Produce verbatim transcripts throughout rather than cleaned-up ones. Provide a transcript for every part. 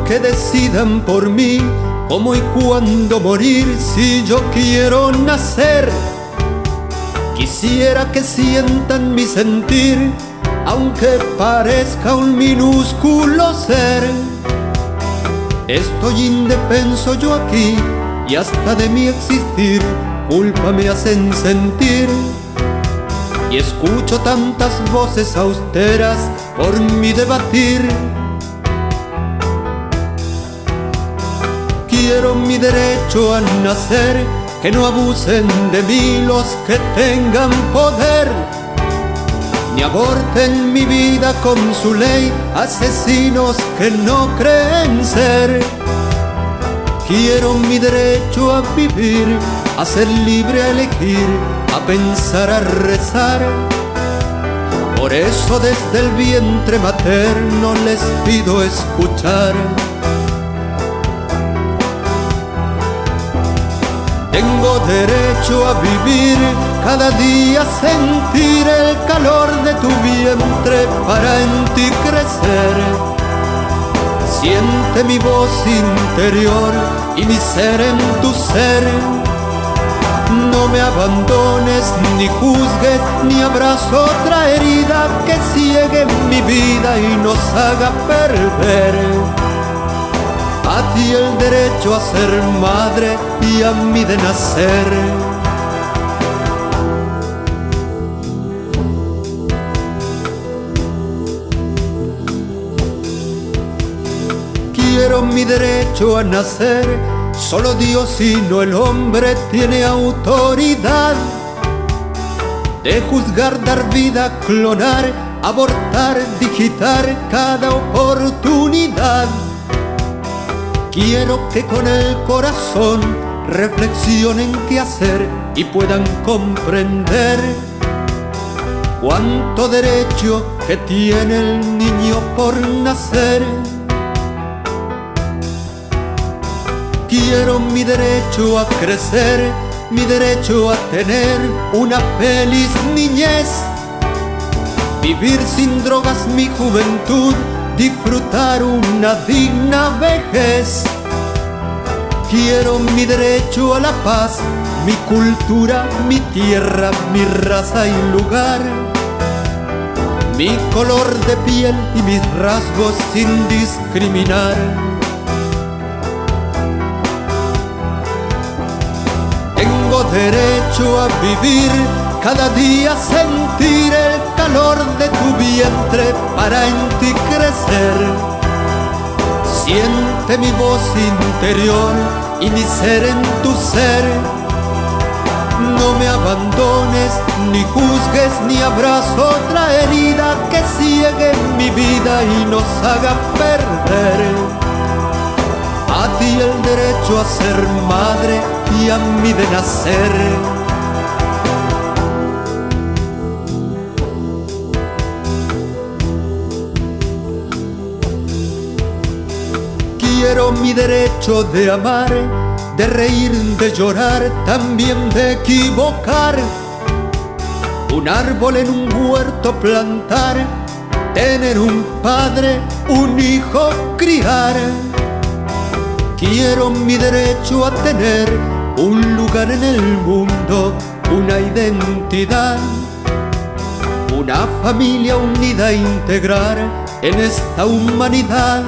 que decidan por mí cómo y cuándo morir si yo quiero nacer. Quisiera que sientan mi sentir, aunque parezca un minúsculo ser. Estoy indefenso yo aquí y hasta de mi existir culpa me hacen sentir. Y escucho tantas voces austeras por mi debatir. Quiero mi derecho a nacer, que no abusen de mí los que tengan poder, ni aborten mi vida con su ley asesinos que no creen ser. Quiero mi derecho a vivir, a ser libre, a elegir, a pensar, a rezar. Por eso desde el vientre materno les pido escuchar. Tengo derecho a vivir, cada día sentir el calor de tu vientre para en ti crecer. Siente mi voz interior y mi ser en tu ser. No me abandones, ni juzgues, ni abrazo otra herida que ciegue mi vida y nos haga perder. A ti el derecho a ser madre y a mí de nacer. Quiero mi derecho a nacer, solo Dios y no el hombre tiene autoridad de juzgar, dar vida, clonar, abortar, digitar cada oportunidad. Quiero que con el corazón reflexionen qué hacer y puedan comprender cuánto derecho que tiene el niño por nacer. Quiero mi derecho a crecer, mi derecho a tener una feliz niñez, vivir sin drogas mi juventud, disfrutar una digna vejez. Quiero mi derecho a la paz, mi cultura, mi tierra, mi raza y lugar, mi color de piel y mis rasgos sin discriminar. Tengo derecho a vivir, cada día sentir el calor de tu vientre para en ti crecer. Siente mi voz interior y mi ser en tu ser. No me abandones, ni juzgues, ni abrazo otra herida que ciegue mi vida y nos haga perder. A ti el derecho a ser madre y a mí de nacer. Quiero mi derecho de amar, de reír, de llorar, también de equivocar. Un árbol en un huerto plantar, tener un padre, un hijo criar. Quiero mi derecho a tener un lugar en el mundo, una identidad, una familia unida a integrar en esta humanidad.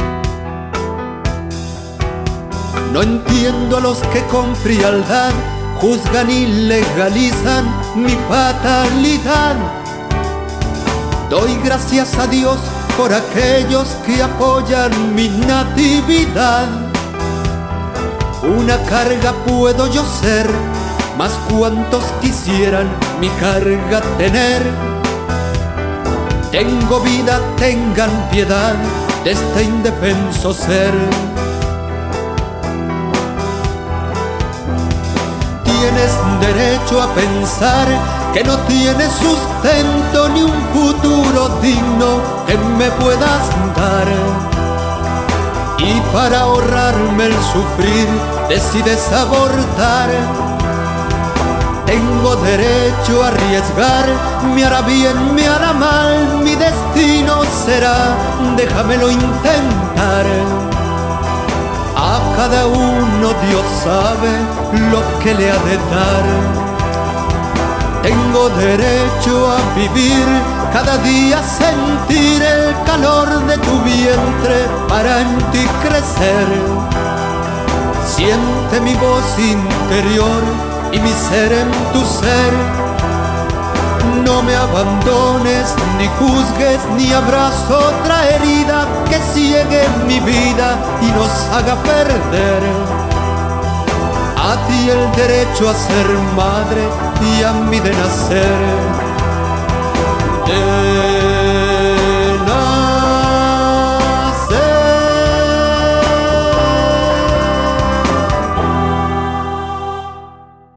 No entiendo a los que con frialdad juzgan y legalizan mi fatalidad. Doy gracias a Dios por aquellos que apoyan mi natividad. Una carga puedo yo ser, mas cuantos quisieran mi carga tener. Tengo vida, tengan piedad de este indefenso ser. Tienes derecho a pensar que no tienes sustento ni un futuro digno que me puedas dar. Y para ahorrarme el sufrir decides abortar. Tengo derecho a arriesgar, me hará bien, me hará mal, mi destino será, déjamelo intentar. cada uno Dios sabe lo que le ha de dar. Tengo derecho a vivir, cada día sentir el calor de tu vientre para en ti crecer. Siente mi voz interior y mi ser en tu ser. No me abandones, ni juzgues, ni abras otra herida que ciegue mi vida y nos haga perder. A ti el derecho a ser madre y a mí de nacer.